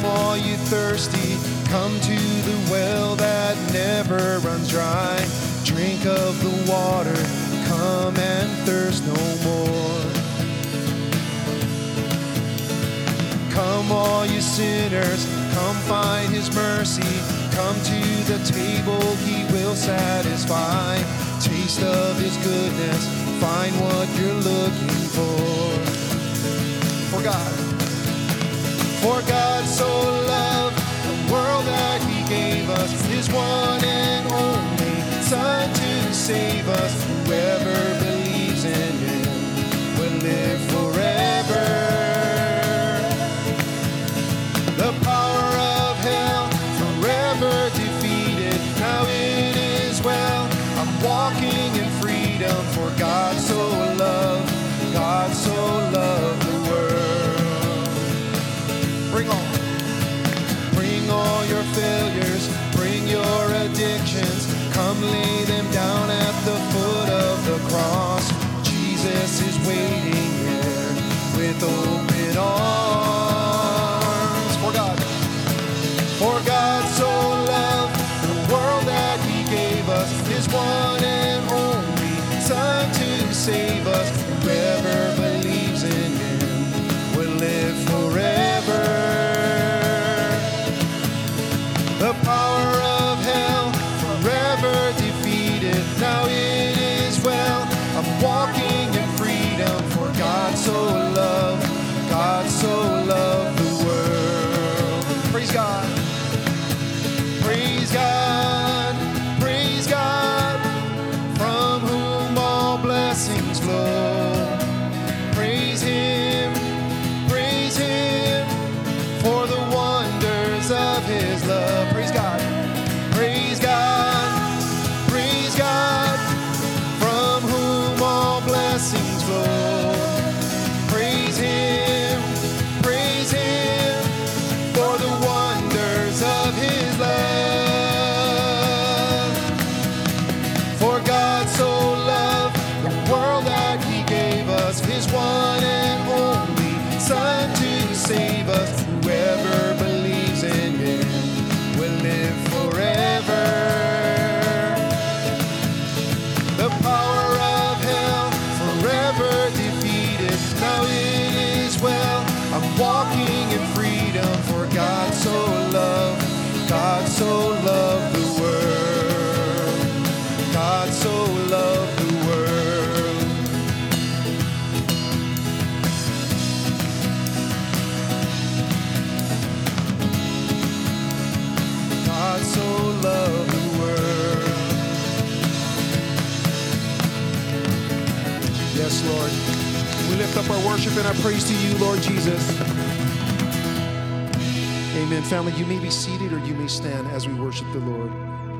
all you thirsty, come to the well that never runs dry. Drink of the water, come and thirst no more. Come all you sinners, come find his mercy. Come to the table, he will satisfy. Taste of his goodness, find what you're looking for. For God so loved the world that he gave us his one and only Son to save us. Whoever believes in him will live forever. The power of hell forever defeated. Now it is well. I'm walking in freedom. For God so loved the world. Bring all your failures, bring your addictions. Come lay them down at the foot of the cross. Jesus is waiting here with open arms. For God so loved the world that he gave us his one and only Son to save us. Whoever believes in him will live forever. The power of hell forever defeated. Now it is well. I'm walking in freedom. For God so loved the world. Praise God. Praise God, praise God, from whom all blessings flow. Praise him, for the wonders of his love. Praise God, from whom all blessings flow. Praise him, for the wonders of his love. His one and only Son to save us. Whoever believes in him will live forever. The power of hell forever defeated. Now it is well. I'm walking in freedom. For God so loved the world. God so loved the world. So love the world. Yes, Lord. We lift up our worship and our praise to you, Lord Jesus. Amen. Family, you may be seated or you may stand as we worship the Lord.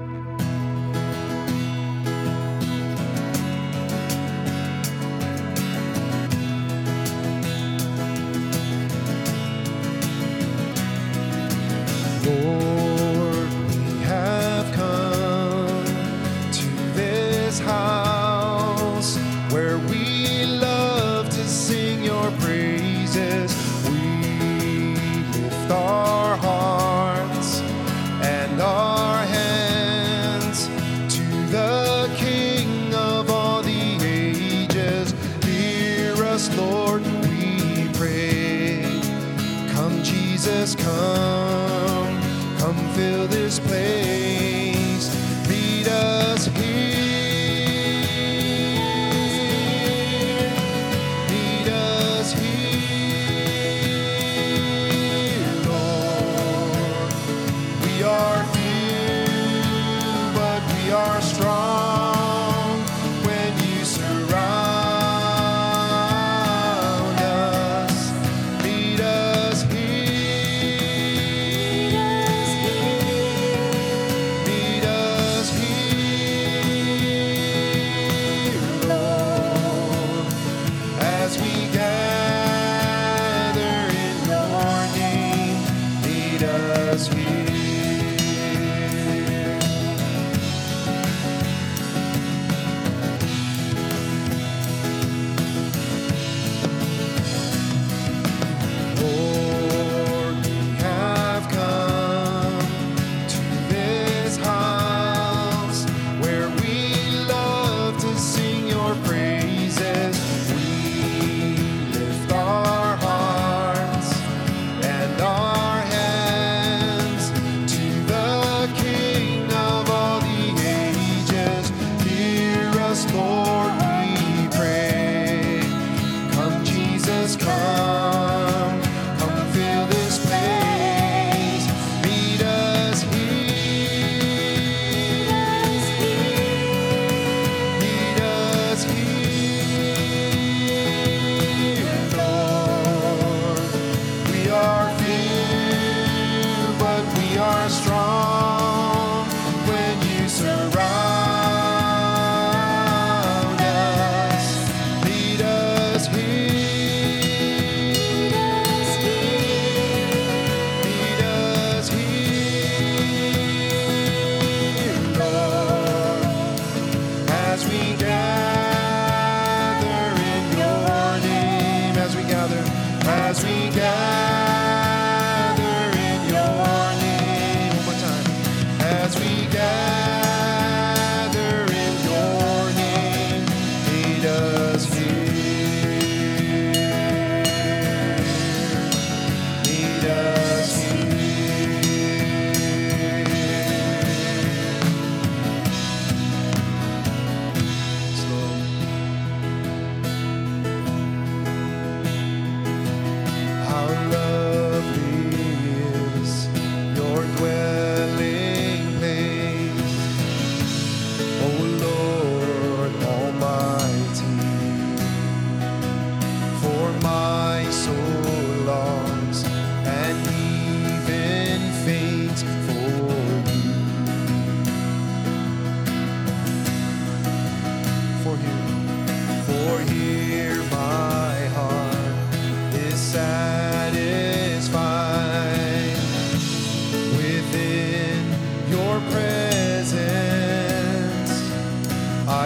Come fill this place, meet us here, Lord. We are few, but we are strong when you surround us. Meet us here.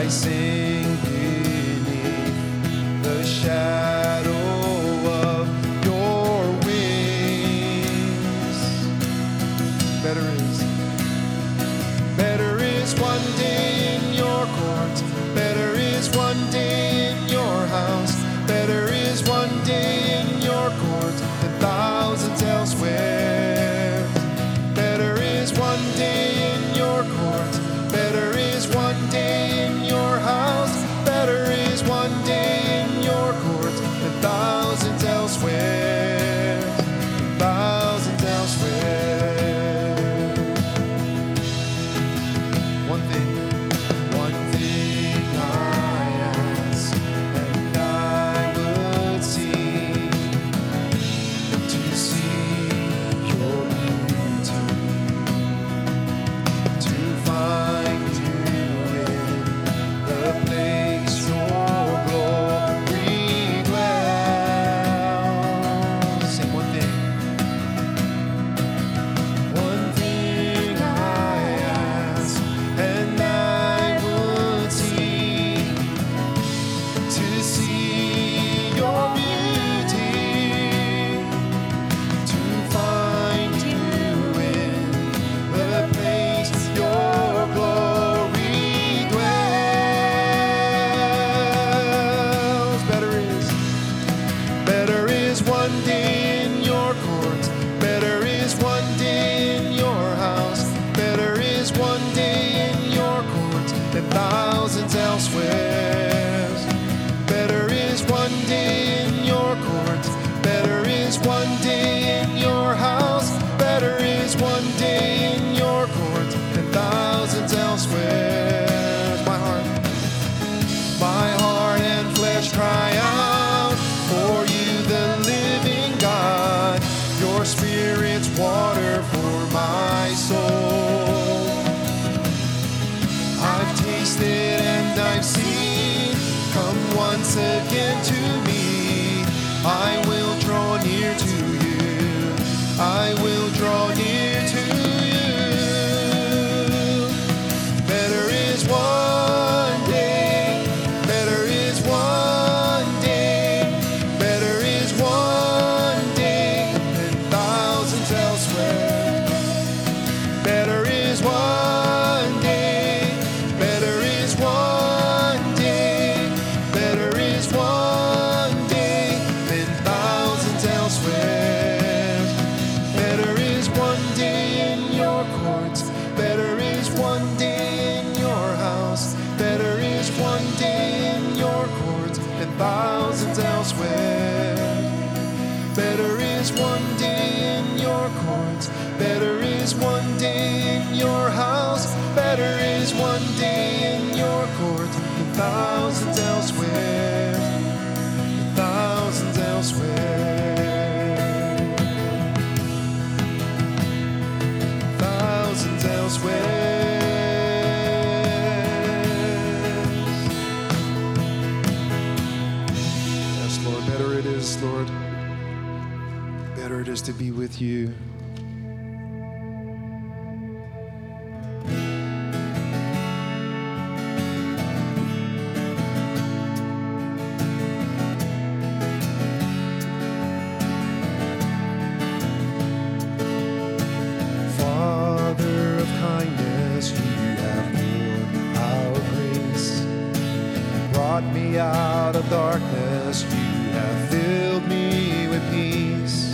I sing beneath the shadow of your wings. Better is one day in your court. Better is one day in your house. Better is one day in your court than thousands elsewhere. Better is one day in your court. Better is one day in your house. Better is one day in your court than thousands elsewhere. Thousands elsewhere. One thing I ask, and I would seek to see your beauty, to find you in the place your glory dwells. Say one thing I ask, and I would seek to see your beauty, to find you in the place your glory dwells. Better is one day in your court. Better is one day in your house. Better is one day in your court than thousands elsewhere. Better is one day in your court. Better is one day in your house. Better is one day in your court than thousands elsewhere. My heart and flesh cry out for you, the living God. Your spirit's water for my soul. I've tasted and I've seen. Come once again to me. I will draw near to you. I will draw near to you. Better is one day. Better is one day. Better is one day than thousands elsewhere. Better is one day. Better is one day. Better is one day than thousands elsewhere. Better is one day in your courts. Better is one day in your house. Better is one day in your courts than thousands elsewhere. Better is one day in your courts. Better is one day in your house. Better is one day in your courts than thousands elsewhere. Thousands elsewhere. Thousands elsewhere. Yes, Lord, better it is, Lord. Better it is to be with you. Father of kindness, you have poured out grace, brought me out of darkness. You have filled me with peace.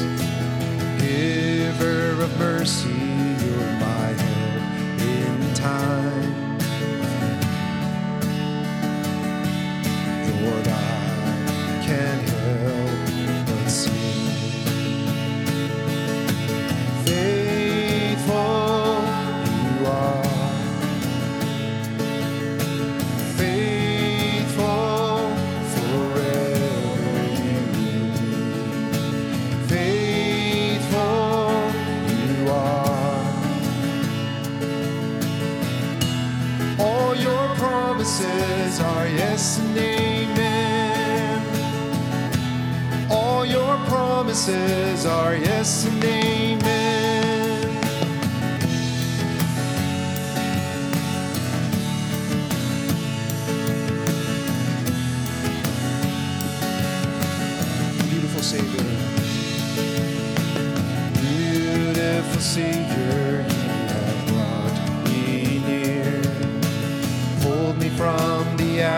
Giver of mercy, you're my help in time. Lord, I can't help but see. Faithful you are. Faithful forever you will be. Faithful you are. All your promises are yes and amen. All your promises are yes and amen.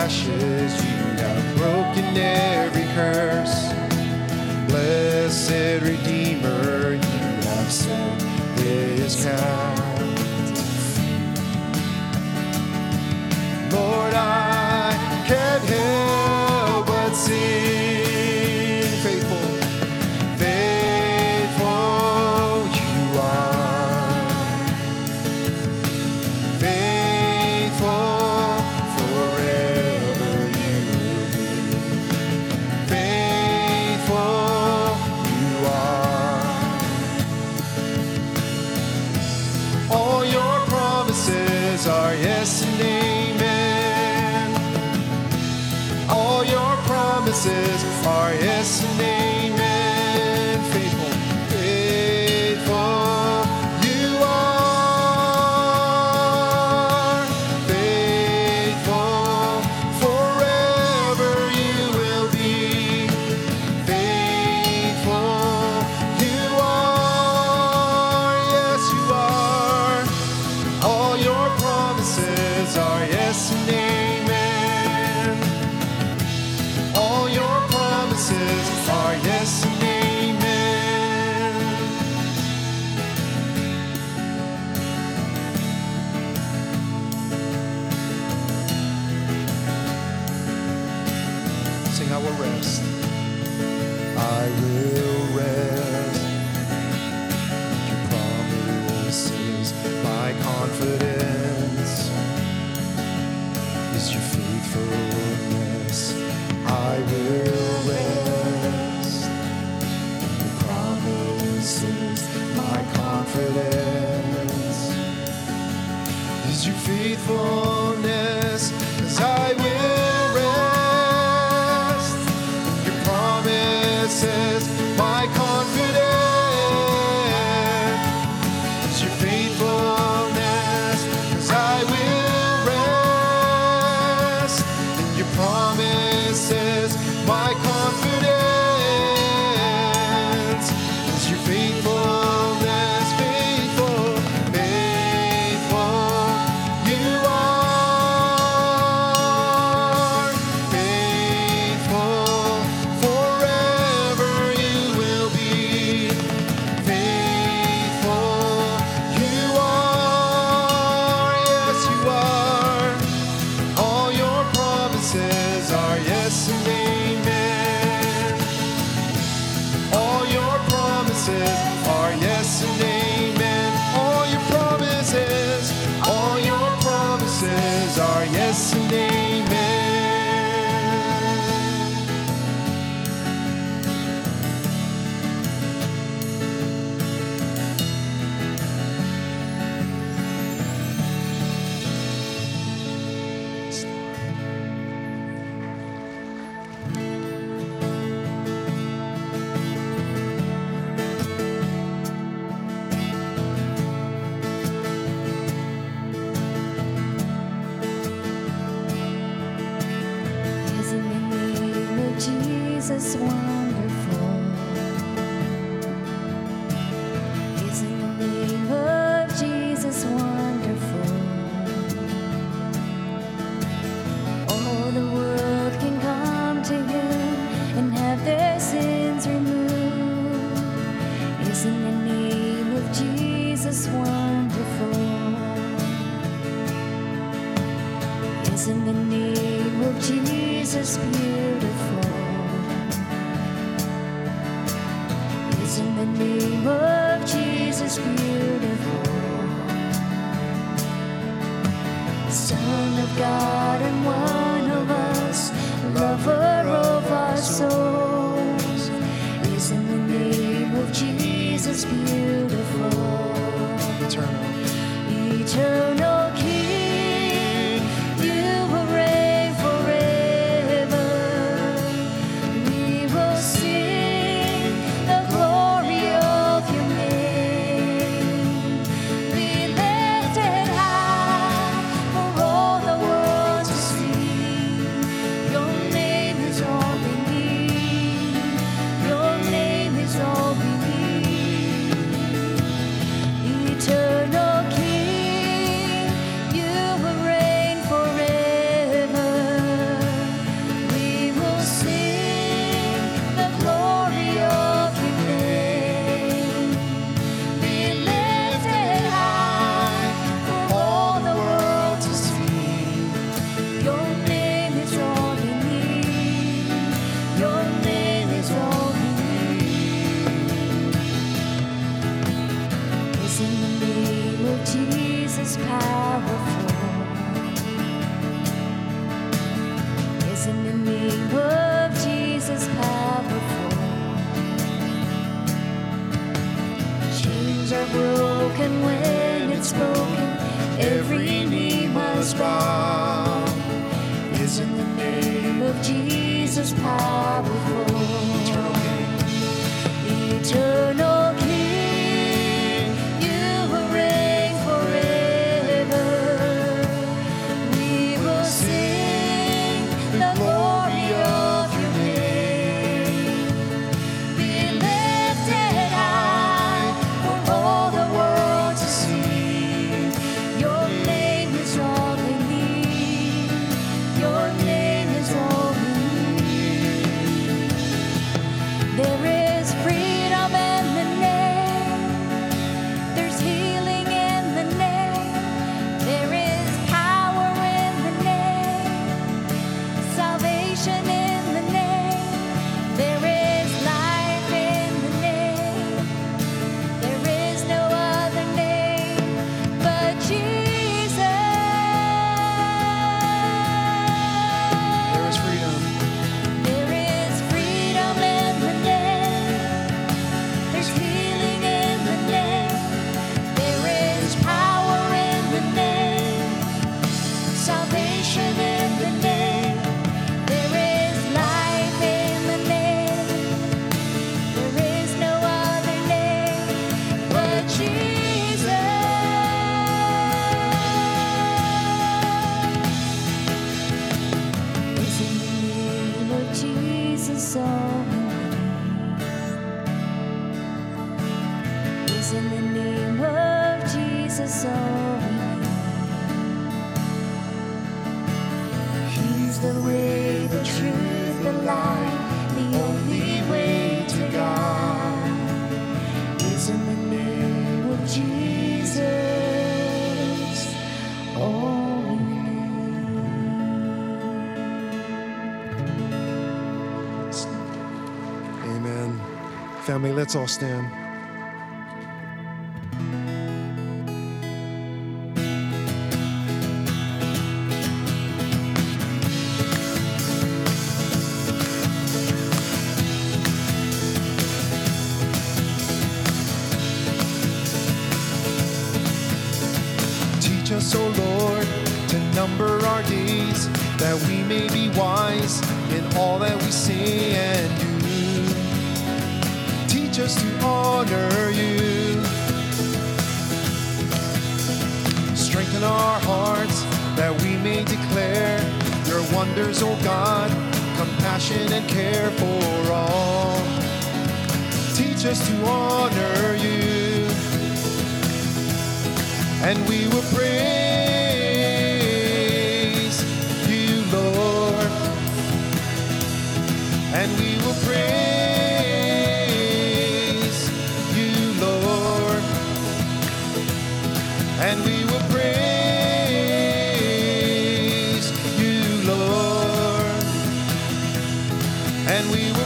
ashes, you have broken every curse. Blessed Redeemer, you have set this captive free. Lord, I can't help but sing, faithful, faithful you are, faithful forever you will be, faithful you are. All your promises are yes and amen. All your promises are yes and amen. Faithful, faithful you are. Faithful forever you will be. Faithful you are. Yes, you are. All your promises are yes and amen. All your promises are yes and amen. Sing, I will rest. I will rest. Your promises, my confidence is your faithfulness. I will rest. Your promises, my confidence is your faithfulness. 'Cause I will rest. Your promises, my confidence is your faithfulness. 'Cause I will rest in your promises. My confidence is your faithfulness. Faithful, faithful you are. Faithful forever you will be. Faithful you are. Yes, you are. All your promises are yes and amen. All your promises are yes and amen. All your promises are yes and amen. Isn't the name of Jesus wonderful? Isn't the name of Jesus wonderful? All the world can come to Him and have their sins removed. Isn't the name of Jesus wonderful? Isn't the name of Jesus beautiful? Isn't the name of Jesus beautiful? Son of God and one of us, lover of our souls. Isn't the name of Jesus beautiful? Eternal. Eternal King, you will reign forever. We will sing the glory of your name. Be lifted high for all the world to see. Your name is all we need. Your name is all we need. Eternal King, He's the way, the truth, the light, the only way to God is in the name of Jesus. Oh, amen. Family, let's all stand. Teach us, O Lord, to number our days, that we may be wise in all that we say and do. Teach us to honor you. Strengthen our hearts, that we may declare your wonders, O God, compassion and care for all. Teach us to honor you. And we will praise you, Lord. And we will praise you, Lord. And we will praise you, Lord. And we will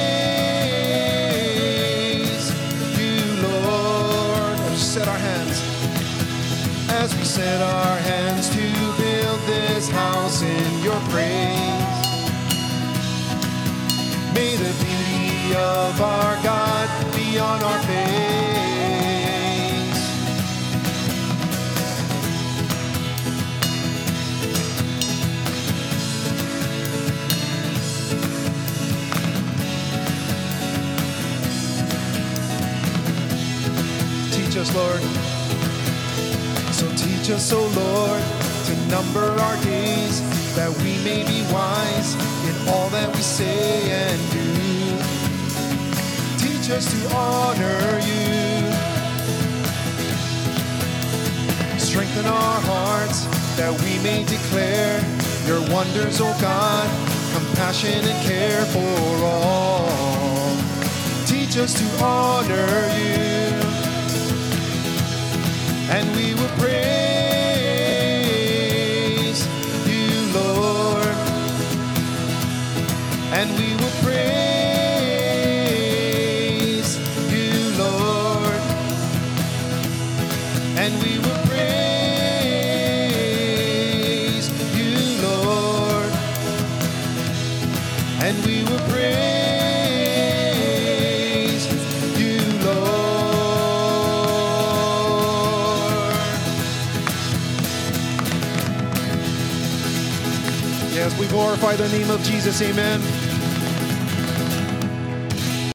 praise you, Lord. Let's set our hands. As we set our hands to build this house in your praise, may the beauty of our God be on our face. Teach us, Lord. Teach us, O Lord, to number our days, that we may be wise in all that we say and do. Teach us to honor you. Strengthen our hearts, that we may declare your wonders, O God, compassion and care for all. Teach us to honor you. And we will praise you, Lord. And we will praise you, Lord. And we will praise you, Lord. And we will praise you, Lord. Yes, we glorify the name of Jesus. Amen.